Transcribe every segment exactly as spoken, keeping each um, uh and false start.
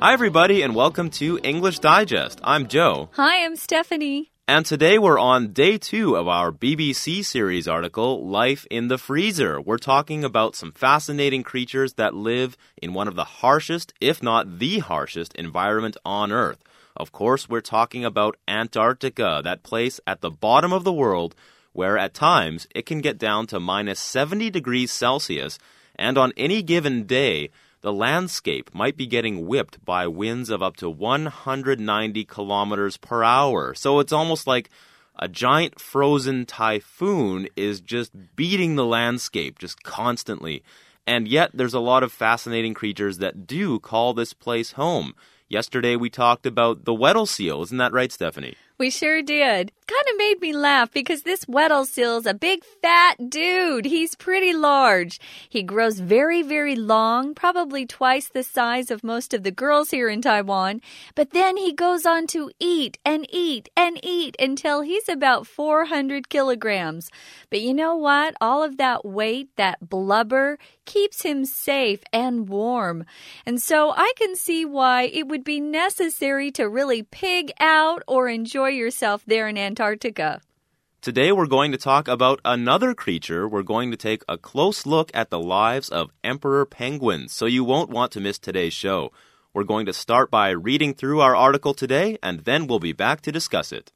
Hi, everybody, and welcome to English Digest. I'm Joe. Hi, I'm Stephanie. And today we're on day two of our B B C series article, Life in the Freezer. We're talking about some fascinating creatures that live in one of the harshest, if not the harshest, environment on Earth. Of course, we're talking about Antarctica, that place at the bottom of the world where at times it can get down to minus seventy degrees Celsius, and on any given day, the landscape might be getting whipped by winds of up to one hundred ninety kilometers per hour. So it's almost like a giant frozen typhoon is just beating the landscape just constantly. And yet there's a lot of fascinating creatures that do call this place home. Yesterday we talked about the Weddell seal. Isn't that right, Stephanie? We sure did. Kind of made me laugh because this Weddell seal's a big fat dude. He's pretty large. He grows very, very long, probably twice the size of most of the girls here in Taiwan. But then he goes on to eat and eat and eat until he's about four hundred kilograms. But you know what? All of that weight, that blubber, keeps him safe and warm. And so I can see why it would be necessary to really pig out or enjoy yourself there in Antarctica. Today we're going to talk about another creature. We're going to take a close look at the lives of emperor penguins, so you won't want to miss today's show. We're going to start by reading through our article today, and then we'll be back to discuss it.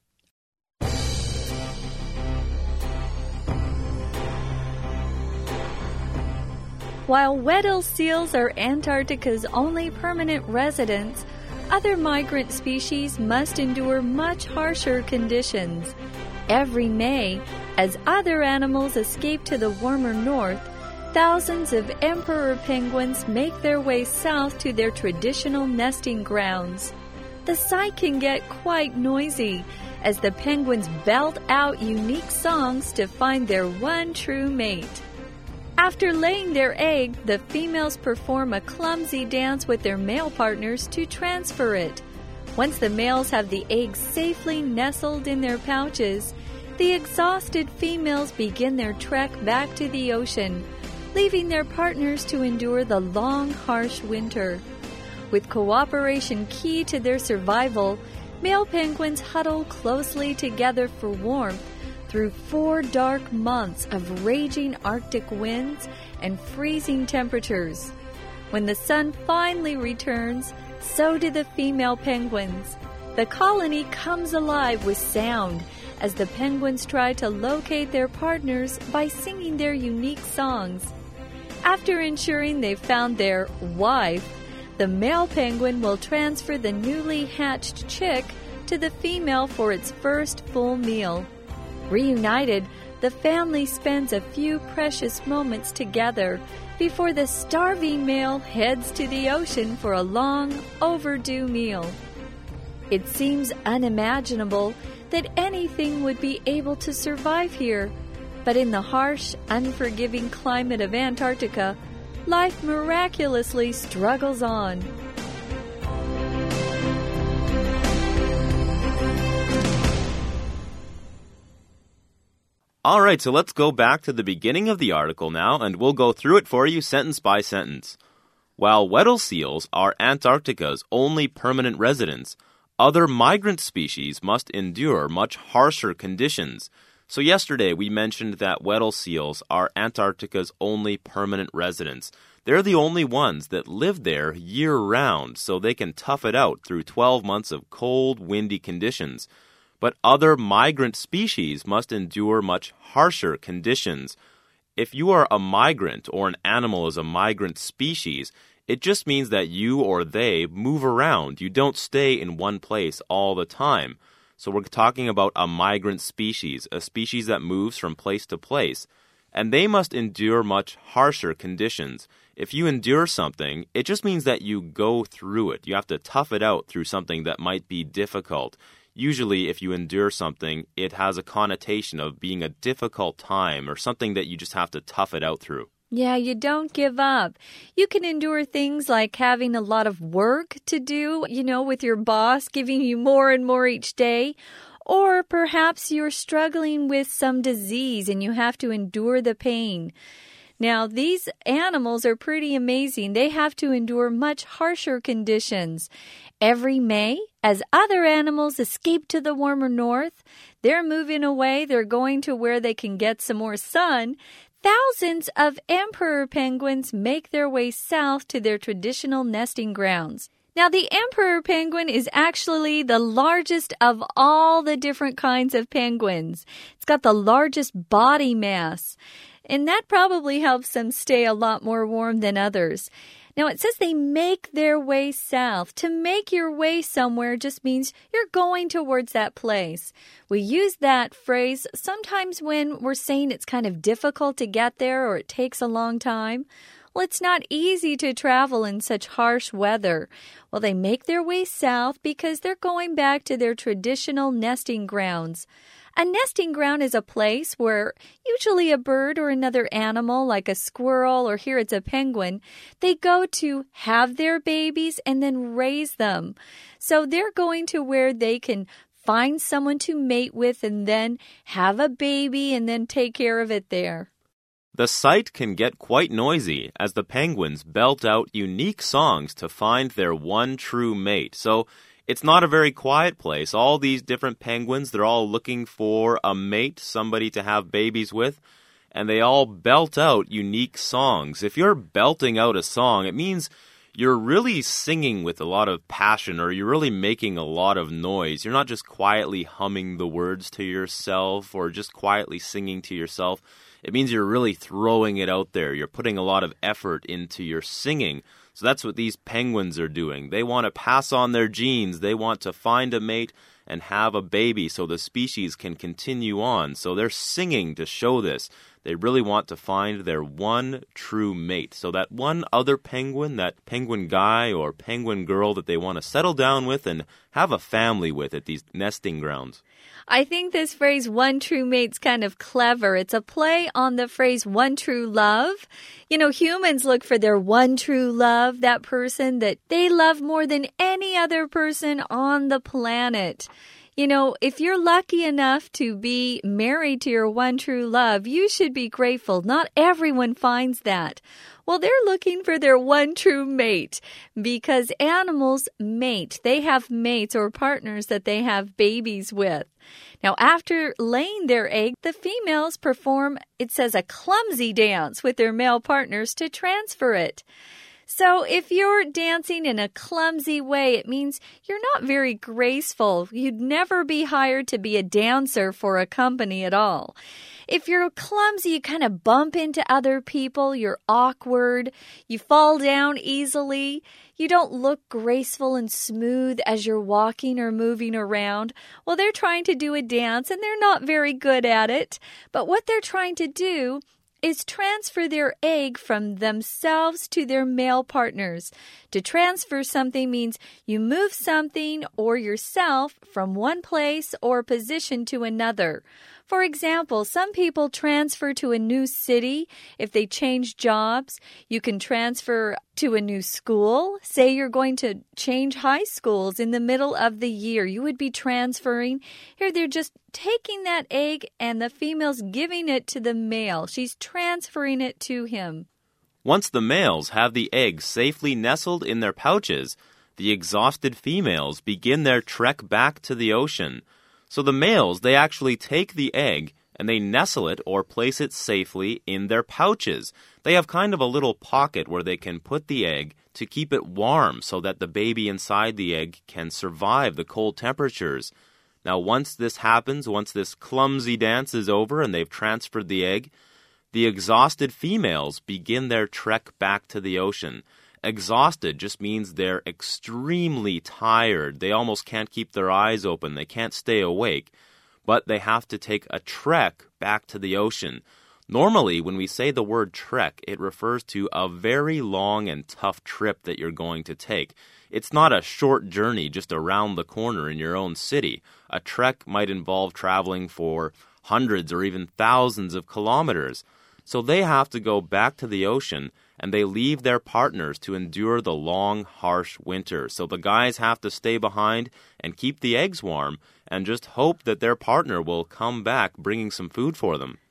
While Weddell seals are Antarctica's only permanent residents, other migrant species must endure much harsher conditions. Every May, as other animals escape to the warmer north, thousands of emperor penguins make their way south to their traditional nesting grounds. The sight can get quite noisy as the penguins belt out unique songs to find their one true mate. After laying their egg, the females perform a clumsy dance with their male partners to transfer it. Once the males have the egg safely nestled in their pouches, the exhausted females begin their trek back to the ocean, leaving their partners to endure the long, harsh winter. With cooperation key to their survival, male penguins huddle closely together for warmth through four dark months of raging Arctic winds and freezing temperatures. When the sun finally returns, so do the female penguins. The colony comes alive with sound as the penguins try to locate their partners by singing their unique songs. After ensuring they've found their wife, the male penguin will transfer the newly hatched chick to the female for its first full meal. Reunited, the family spends a few precious moments together before the starving male heads to the ocean for a long, overdue meal. It seems unimaginable that anything would be able to survive here, but in the harsh, unforgiving climate of Antarctica, life miraculously struggles on. All right, so let's go back to the beginning of the article now, and we'll go through it for you sentence by sentence. While Weddell seals are Antarctica's only permanent residents, other migrant species must endure much harsher conditions. So yesterday we mentioned that Weddell seals are Antarctica's only permanent residents. They're the only ones that live there year-round, so they can tough it out through twelve months of cold, windy conditions. But other migrant species must endure much harsher conditions. If you are a migrant or an animal is a migrant species, it just means that you or they move around. You don't stay in one place all the time. So we're talking about a migrant species, a species that moves from place to place. And they must endure much harsher conditions. If you endure something, it just means that you go through it. You have to tough it out through something that might be difficult. Usually, if you endure something, it has a connotation of being a difficult time or something that you just have to tough it out through. Yeah, you don't give up. You can endure things like having a lot of work to do, you know, with your boss giving you more and more each day. Or perhaps you're struggling with some disease and you have to endure the pain. Now, these animals are pretty amazing. They have to endure much harsher conditions. Every May, as other animals escape to the warmer north, they're moving away. They're going to where they can get some more sun. Thousands of emperor penguins make their way south to their traditional nesting grounds. Now, the emperor penguin is actually the largest of all the different kinds of penguins. It's got the largest body mass, and that probably helps them stay a lot more warm than others. Now, it says they make their way south. To make your way somewhere just means you're going towards that place. We use that phrase sometimes when we're saying it's kind of difficult to get there or it takes a long time. Well, it's not easy to travel in such harsh weather. Well, they make their way south because they're going back to their traditional nesting grounds. A nesting ground is a place where usually a bird or another animal like a squirrel, or here it's a penguin, they go to have their babies and then raise them. So they're going to where they can find someone to mate with and then have a baby and then take care of it there. The sight can get quite noisy as the penguins belt out unique songs to find their one true mate. So it's not a very quiet place. All these different penguins, they're all looking for a mate, somebody to have babies with, and they all belt out unique songs. If you're belting out a song, it means you're really singing with a lot of passion, or you're really making a lot of noise. You're not just quietly humming the words to yourself or just quietly singing to yourself. It means you're really throwing it out there. You're putting a lot of effort into your singing. So that's what these penguins are doing. They want to pass on their genes. They want to find a mate and have a baby so the species can continue on. So they're singing to show this. They really want to find their one true mate. So that one other penguin, that penguin guy or penguin girl that they want to settle down with and have a family with at these nesting grounds. I think this phrase, one true mate's kind of clever. It's a play on the phrase, one true love. You know, humans look for their one true love, that person that they love more than any other person on the planet. You know, if you're lucky enough to be married to your one true love, you should be grateful. Not everyone finds that. Well, they're looking for their one true mate because animals mate. They have mates or partners that they have babies with. Now, after laying their egg, the females perform, it says, a clumsy dance with their male partners to transfer it. So if you're dancing in a clumsy way, it means you're not very graceful. You'd never be hired to be a dancer for a company at all. If you're clumsy, you kind of bump into other people, you're awkward, you fall down easily, you don't look graceful and smooth as you're walking or moving around. Well, they're trying to do a dance and they're not very good at it. But what they're trying to do is transfer their egg from themselves to their male partners. To transfer something means you move something or yourself from one place or position to another. For example, some people transfer to a new city if they change jobs. You can transfer to a new school. Say you're going to change high schools in the middle of the year. You would be transferring. Here they're just taking that egg and the female's giving it to the male. She's transferring it to him. Once the males have the eggs safely nestled in their pouches, the exhausted females begin their trek back to the ocean. So the males, they actually take the egg and they nestle it or place it safely in their pouches. They have kind of a little pocket where they can put the egg to keep it warm so that the baby inside the egg can survive the cold temperatures. Now, once this happens, once this clumsy dance is over and they've transferred the egg, the exhausted females begin their trek back to the ocean. Exhausted just means they're extremely tired. They almost can't keep their eyes open. They can't stay awake. But they have to take a trek back to the ocean. Normally, when we say the word trek, it refers to a very long and tough trip that you're going to take. It's not a short journey just around the corner in your own city. A trek might involve traveling for hundreds or even thousands of kilometers. So they have to go back to the ocean, and they leave their partners to endure the long, harsh winter. So the guys have to stay behind and keep the eggs warm and just hope that their partner will come back bringing some food for them.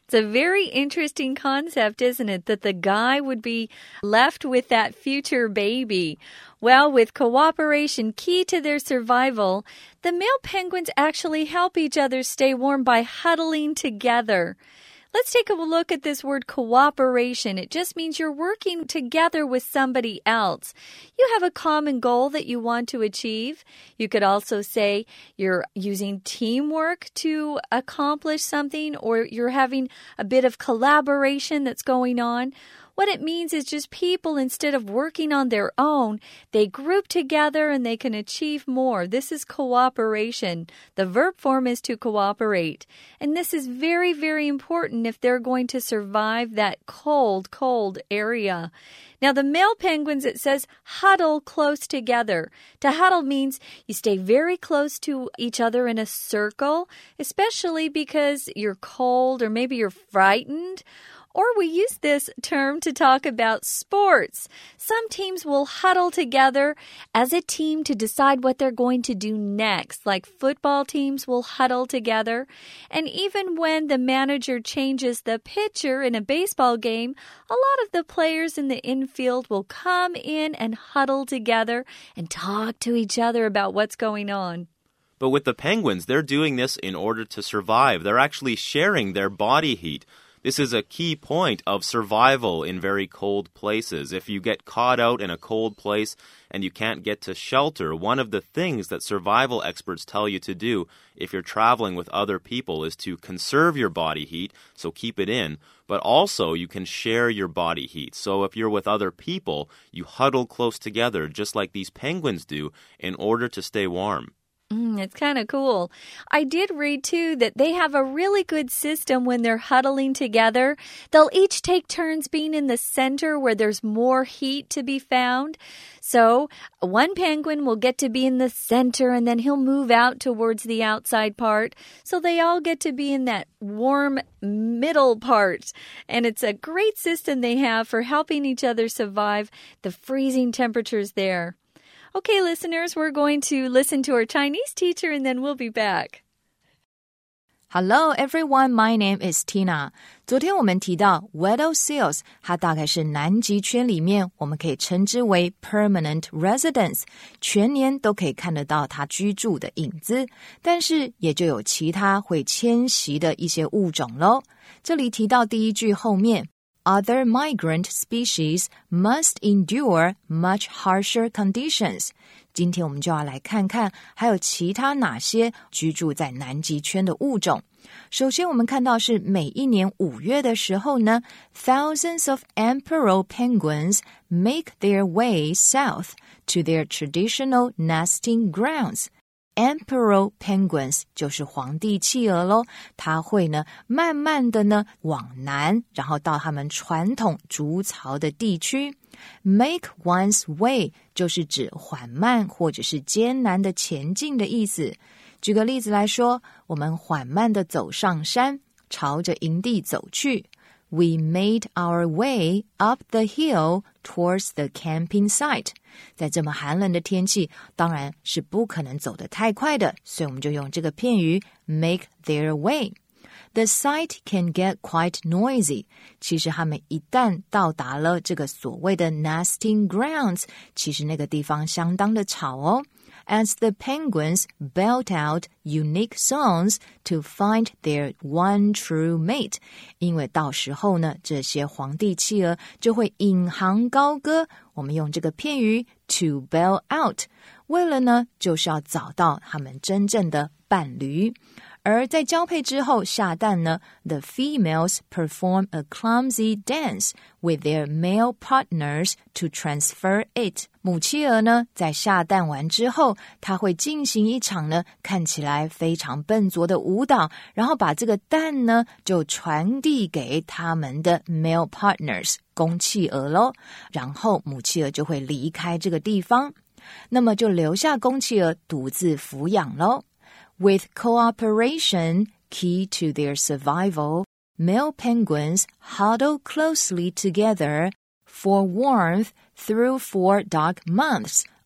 It's a very interesting concept, isn't it? That the guy would be left with that future baby. Well, with cooperation key to their survival, the male penguins actually help each other stay warm by huddling together. Let's take a look at this word cooperation. It just means you're working together with somebody else. You have a common goal that you want to achieve. You could also say you're using teamwork to accomplish something, or you're having a bit of collaboration that's going on. What it means is just people, instead of working on their own, they group together and they can achieve more. This is cooperation. The verb form is to cooperate. And this is very, very important if they're going to survive that cold, cold area. Now, the male penguins, it says huddle close together. To huddle means you stay very close to each other in a circle, especially because you're cold or maybe you're frightened. Or we use this term to talk about sports. Some teams will huddle together as a team to decide what they're going to do next. Like football teams will huddle together. And even when the manager changes the pitcher in a baseball game, a lot of the players in the infield will come in and huddle together and talk to each other about what's going on. But with the penguins, they're doing this in order to survive. They're actually sharing their body heat. This is a key point of survival in very cold places. If you get caught out in a cold place and you can't get to shelter, one of the things that survival experts tell you to do if you're traveling with other people is to conserve your body heat, so keep it in, but also you can share your body heat. So if you're with other people, you huddle close together just like these penguins do in order to stay warm. Mm, it's kind of cool. I did read, too, that they have a really good system when they're huddling together. They'll each take turns being in the center where there's more heat to be found. So one penguin will get to be in the center, and then he'll move out towards the outside part. So they all get to be in that warm middle part. And it's a great system they have for helping each other survive the freezing temperatures there. Okay, listeners, we're going to listen to our Chinese teacher and then we'll be back. Hello, everyone. My name is Tina. 昨天我们提到 Weddell Seals， 它大概是南极圈里面我们可以称之为 permanent residents， 全年都可以看得到它居住的影子，但是也就有其他会迁徙的一些物种咯。这里提到第一句后面Other migrant species must endure much harsher conditions. 今天我们就要来看看还有其他哪些居住在南极圈的物种。首先我们看到是每一年五月的时候呢 thousands of emperor penguins make their way south to their traditional nesting grounds.Emperor penguins 就是皇帝企鹅咯，它会呢慢慢的呢往南，然后到他们传统筑巢的地区。Make one's way 就是指缓慢或者是艰难的前进的意思。举个例子来说，我们缓慢的走上山，朝着营地走去。We made our way up the hill towards the camping site. 在这么寒冷的天气，当然是不可能走得太快的，所以我们就用这个片语 make their way. The site can get quite noisy. 其实他们一旦到达了这个所谓的 nesting grounds, 其实那个地方相当的吵哦。As the penguins belt out unique songs to find their one true mate. 因为到时候呢，这些皇帝企鹅就会引吭高歌，我们用这个片语 to belt out. 为了呢，就是要找到他们真正的伴侣。而在交配之后下蛋呢 the females perform a clumsy dance with their male partners to transfer it. 母企鹅呢在下蛋完之后，它会进行一场呢看起来非常笨拙的舞蹈，然后把这个蛋呢就传递给他们的 male partners 公企鹅咯，然后母企鹅就会离开这个地方，那么就留下公企鹅独自抚养咯。With cooperation key to their survival, male penguins huddle closely together for warmth through four dark months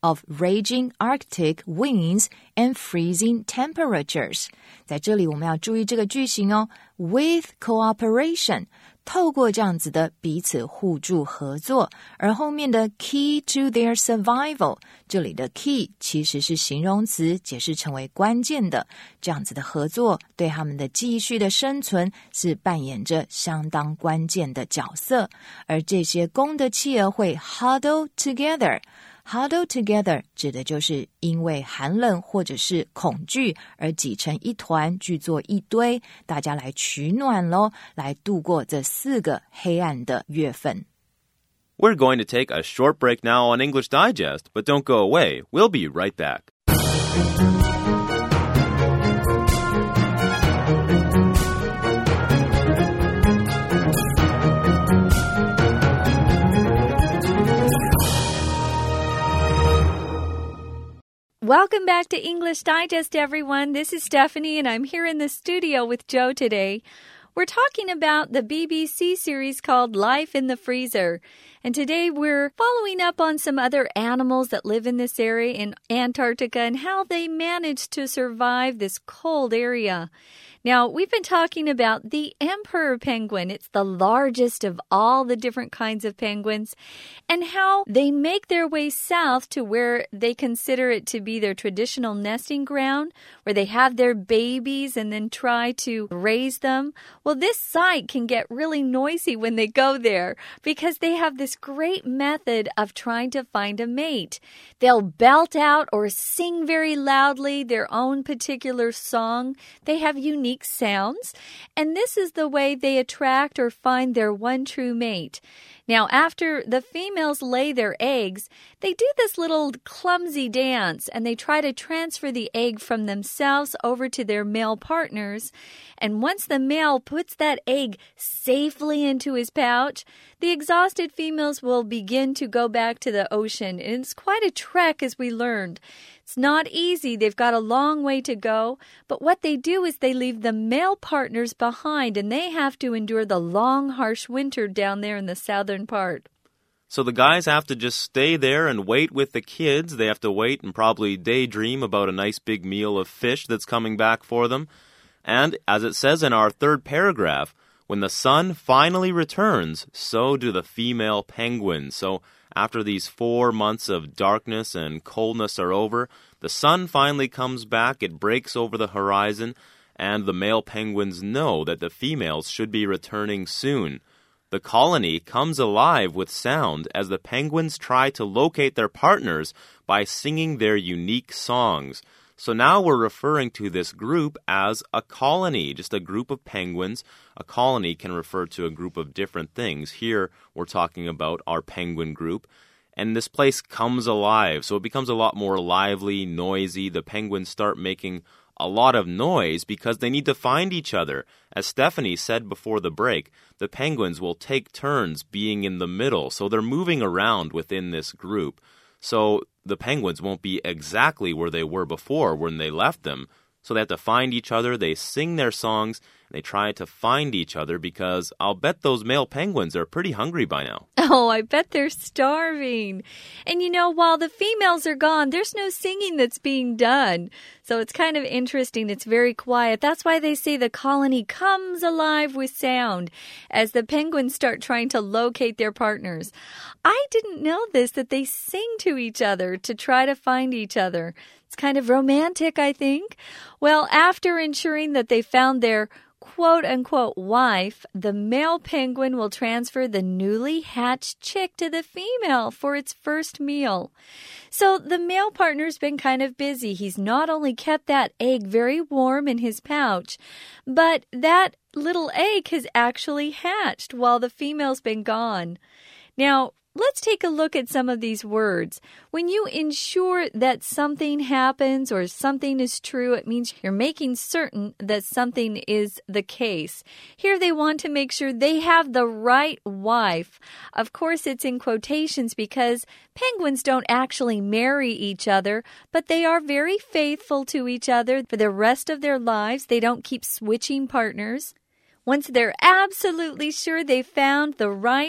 of raging Arctic winds and freezing temperatures. 在这里我们要注意这个句型哦 with cooperation 透过这样子的彼此互助合作，而后面的 key to their survival 这里的 key 其实是形容词，解释成为关键的，这样子的合作对他们的继续的生存是扮演着相当关键的角色，而这些公的企鹅会 huddle together。Huddle together 指的就是因为寒冷或者是恐惧而挤成一团，聚作一堆，大家来取暖咯，来度过这四个黑暗的月份。 We're going to take a short break now on English Digest, but don't go away. We'll be right back. Welcome back to English Digest, everyone. This is Stephanie, and I'm here in the studio with Joe today. We're talking about the B B C series called Life in the Freezer. And today we're following up on some other animals that live in this area in Antarctica and how they manage to survive this cold area. Now, we've been talking about the emperor penguin. It's the largest of all the different kinds of penguins, and how they make their way south to where they consider it to be their traditional nesting ground, where they have their babies and then try to raise them. Well, this site can get really noisy when they go there because they have this great method of trying to find a mate. They'll belt out or sing very loudly their own particular song. They have unique sounds, and this is the way they attract or find their one true mate. Now, after the females lay their eggs, they do this little clumsy dance, and they try to transfer the egg from themselves over to their male partners. And once the male puts that egg safely into his pouch, the exhausted females will begin to go back to the ocean. And it's quite a trek, as we learned. It's not easy. They've got a long way to go. But what they do is they leave the male partners behind, and they have to endure the long, harsh winter down there in the southern part. So the guys have to just stay there and wait with the kids. They have to wait and probably daydream about a nice big meal of fish that's coming back for them. And as it says in our third paragraph, when the sun finally returns, so do the female penguins. So after these four months of darkness and coldness are over, the sun finally comes back, it breaks over the horizon, and the male penguins know that the females should be returning soon. The colony comes alive with sound as the penguins try to locate their partners by singing their unique songs. So now we're referring to this group as a colony, just a group of penguins. A colony can refer to a group of different things. Here we're talking about our penguin group. And this place comes alive, so it becomes a lot more lively, noisy. The penguins start making a lot of noise because they need to find each other. As Stephanie said before the break, the penguins will take turns being in the middle, so they're moving around within this group. So the penguins won't be exactly where they were before when they left them. So they have to find each other, they sing their songs, and they try to find each other because I'll bet those male penguins are pretty hungry by now. Oh, I bet they're starving. And you know, while the females are gone, there's no singing that's being done. So it's kind of interesting. It's very quiet. That's why they say the colony comes alive with sound as the penguins start trying to locate their partners. I didn't know this, that they sing to each other to try to find each other. It's kind of romantic, I think. Well, after ensuring that they found their quote-unquote wife, the male penguin will transfer the newly hatched chick to the female for its first meal. So the male partner's been kind of busy. He's not only kept that egg very warm in his pouch, but that little egg has actually hatched while the female's been gone. Now, let's take a look at some of these words. When you ensure that something happens or something is true, it means you're making certain that something is the case. Here they want to make sure they have the right wife. Of course, it's in quotations because penguins don't actually marry each other, but they are very faithful to each other for the rest of their lives. They don't keep switching partners. Once they're absolutely sure they found the right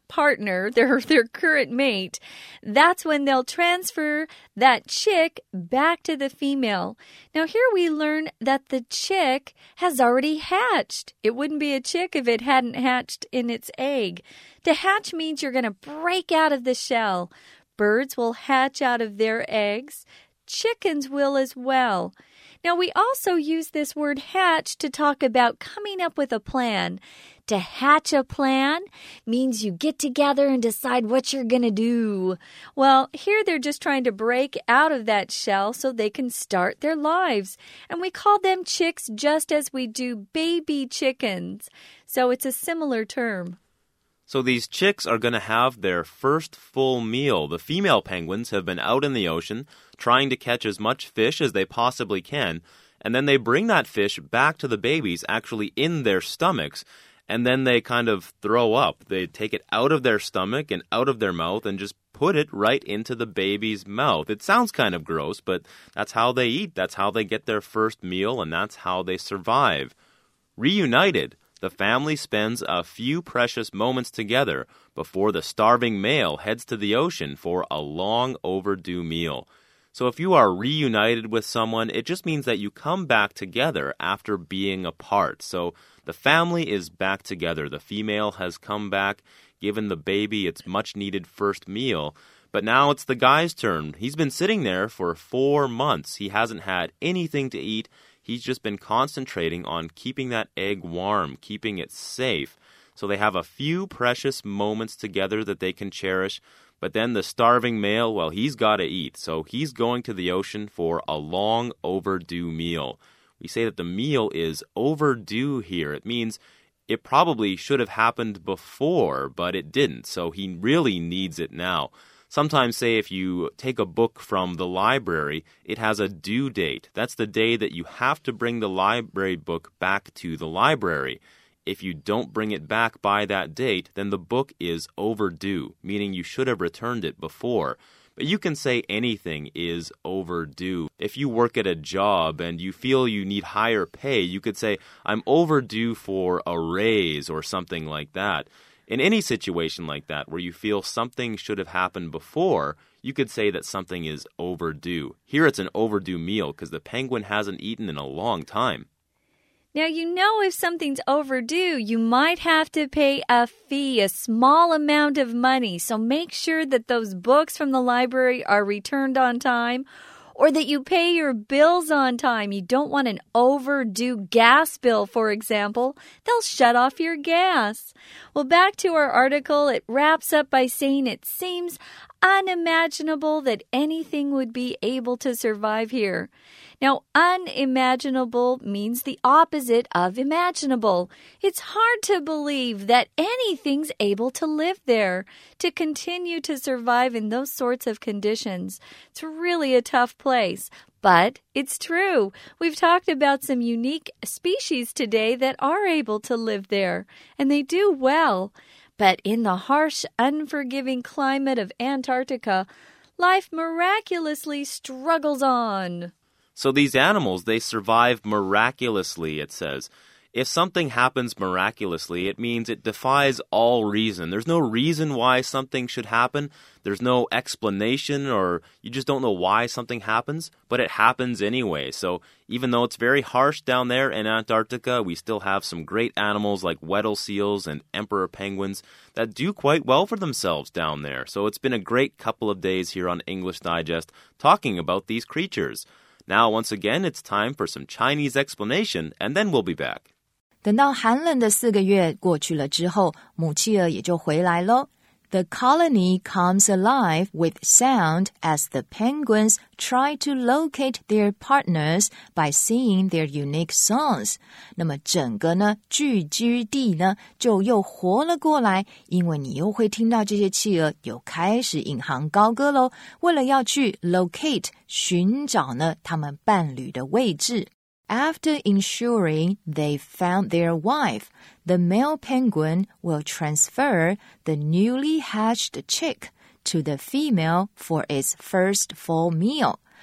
partner, their, their current mate, that's when they'll transfer that chick back to the female. Now, here we learn that the chick has already hatched. It wouldn't be a chick if it hadn't hatched in its egg. To hatch means you're going to break out of the shell. Birds will hatch out of their eggs. Chickens will as well. Now, we also use this word hatch to talk about coming up with a plan. To hatch a plan means you get together and decide what you're going to do. Well, here they're just trying to break out of that shell so they can start their lives. And we call them chicks just as we do baby chickens. So it's a similar term. So these chicks are going to have their first full meal. The female penguins have been out in the ocean trying to catch as much fish as they possibly can, and then they bring that fish back to the babies actually in their stomachs, and then they kind of throw up. They take it out of their stomach and out of their mouth and just put it right into the baby's mouth. It sounds kind of gross, but that's how they eat. That's how they get their first meal, and that's how they survive. Reunited, the family spends a few precious moments together before the starving male heads to the ocean for a long overdue meal. So if you are reunited with someone, it just means that you come back together after being apart. So the family is back together. The female has come back, given the baby its much-needed first meal. But now it's the guy's turn. He's been sitting there for four months. He hasn't had anything to eat. He's just been concentrating on keeping that egg warm, keeping it safe. So they have a few precious moments together that they can cherish. But then the starving male, well, he's got to eat. So he's going to the ocean for a long overdue meal. We say that the meal is overdue here. It means it probably should have happened before, but it didn't. So he really needs it now. Sometimes, say, if you take a book from the library, it has a due date. That's the day that you have to bring the library book back to the library. If you don't bring it back by that date, then the book is overdue, meaning you should have returned it before. But you can say anything is overdue. If you work at a job and you feel you need higher pay, you could say, I'm overdue for a raise or something like that. In any situation like that where you feel something should have happened before, you could say that something is overdue. Here it's an overdue meal because the penguin hasn't eaten in a long time. Now, you know if something's overdue, you might have to pay a fee, a small amount of money. So make sure that those books from the library are returned on time, or that you pay your bills on time. You don't want an overdue gas bill, for example. They'll shut off your gas. Well, back to our article, it wraps up by saying it seems unimaginable that anything would be able to survive here. Now, unimaginable means the opposite of imaginable. It's hard to believe that anything's able to live there, to continue to survive in those sorts of conditions. It's really a tough place. But it's true. We've talked about some unique species today that are able to live there, and they do well. But in the harsh, unforgiving climate of Antarctica, life miraculously struggles on. So these animals, they survive miraculously, it says. If something happens miraculously, it means it defies all reason. There's no reason why something should happen. There's no explanation, or you just don't know why something happens, but it happens anyway. So even though it's very harsh down there in Antarctica, we still have some great animals like Weddell seals and emperor penguins that do quite well for themselves down there. So it's been a great couple of days here on English Digest talking about these creatures. Now, once again, it's time for some Chinese explanation, and then we'll be back. 等到寒冷的四个月过去了之后，母企鹅也就回来咯。The colony comes alive with sound as the penguins try to locate their partners by singing their unique songs. 那么整个呢聚居地呢就又活了过来，因为你又会听到这些企鹅又开始引吭高歌咯，为了要去 locate 寻找呢他们伴侣的位置。After ensuring they've found their wife, the male penguin will transfer the newly hatched chick to the female for its first full meal.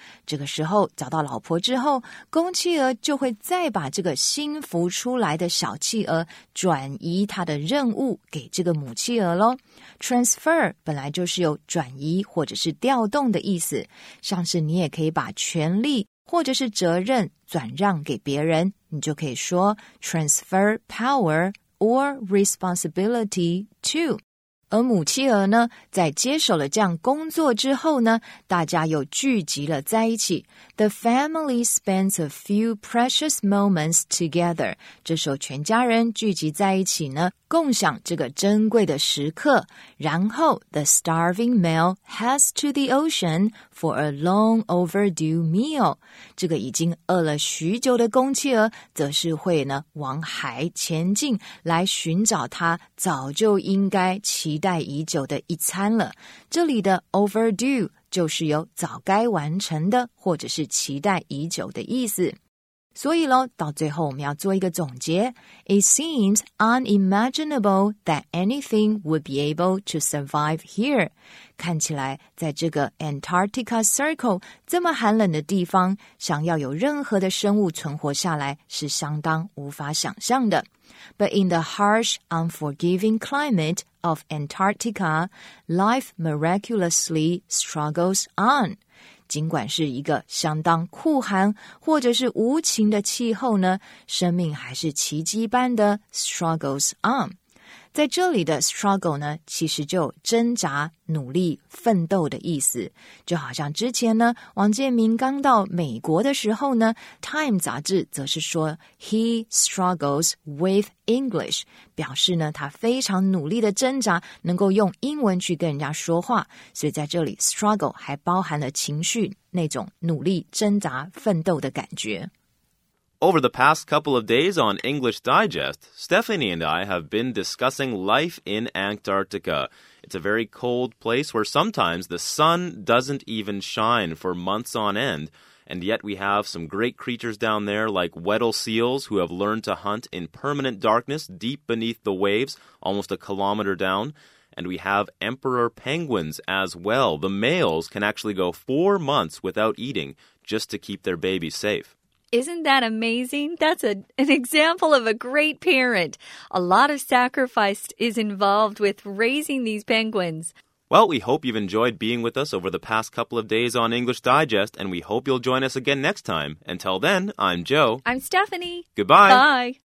这个时候找到老婆之后，公企鹅就会再把这个新孵出来的小企鹅转移它的任务给这个母企鹅咯。Transfer 本来就是有转移或者是调动的意思，像是你也可以把权利或者是责任转让给别人，你就可以说 transfer power or responsibility to。而母企鹅呢，在接手了这样工作之后呢，大家又聚集了在一起。The family spends a few precious moments together. 这时候全家人聚集在一起呢，共享这个珍贵的时刻。然后 the starving male heads to the ocean for a long overdue meal. 这个已经饿了许久的公企鹅，则是会呢往海前进，来寻找它早就应该期待已久的一餐了。这里的 overdue 就是有早该完成的或者是期待已久的意思。所以咯，到最后我们要做一个总结。It seems unimaginable that anything would be able to survive here. 看起来在这个 Antarctica Circle 这么寒冷的地方，想要有任何的生物存活下来是相当无法想象的。But in the harsh, unforgiving climate of Antarctica, life miraculously struggles on. 尽管是一个相当酷寒或者是无情的气候呢，生命还是奇迹般的 struggles on。在这里的 struggle 呢，其实就有挣扎、努力、奋斗的意思。就好像之前呢，王建民刚到美国的时候呢， Time 杂志则是说 He struggles with English， 表示呢他非常努力的挣扎，能够用英文去跟人家说话。所以在这里 struggle 还包含了情绪，那种努力、挣扎、奋斗的感觉。 Over the past couple of days on English Digest, Stephanie and I have been discussing life in Antarctica. It's a very cold place where sometimes the sun doesn't even shine for months on end, and yet we have some great creatures down there like Weddell seals who have learned to hunt in permanent darkness deep beneath the waves, almost a kilometer down. And we have emperor penguins as well. The males can actually go four months without eating just to keep their babies safe. Isn't that amazing? That's a, an example of a great parent. A lot of sacrifice is involved with raising these penguins. Well, we hope you've enjoyed being with us over the past couple of days on English Digest, and we hope you'll join us again next time. Until then, I'm Joe. I'm Stephanie. Goodbye. Bye.